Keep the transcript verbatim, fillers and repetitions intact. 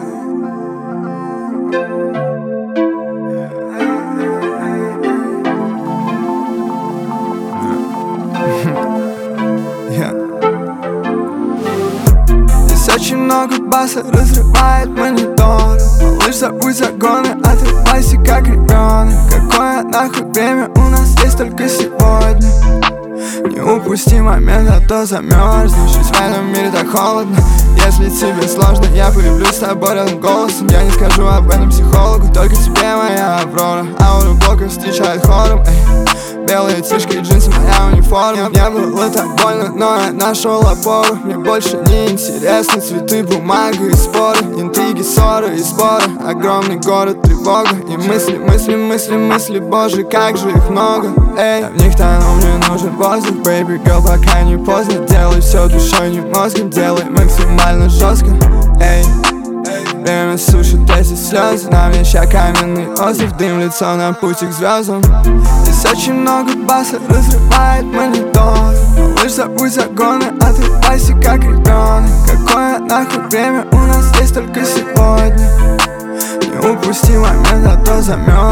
Здесь очень много баса, разрывает мониторы. Малыш, забудь загоны, отрывайся как ребенок. Какое нахуй время, у нас есть только сегодня. Не упусти момент, а то замерзнешь. Ведь в этом мире так холодно. Если тебе сложно, я полюблю с тобой рядом голосом. Я не скажу об этом психологу, только тебе моя Аврора. Ауру блока встречает хором, эй. Белые тишки и джинсы, моя униформа. Мне было так больно, но я нашел опору. Мне больше не интересны цветы, бумага и споры. Интриги, ссоры и споры. Огромный город, тревога. И мысли, мысли, мысли, мысли, боже, как же их много. Эй, я в них тону, мне нужен воздух. Baby girl, пока не поздно. Делай все душой, не мозгом. Делай максимально жестко. Эй, время сушит эти слезы. На мне ща каменный остров. Дым в лицо на пути к звездам. Здесь очень много баса, разрывает монитор. Малыш, забудь загоны, отрывайся как ребенок. Какое нахуй время, у нас есть только сегодня. Не упусти момент, а то замерз.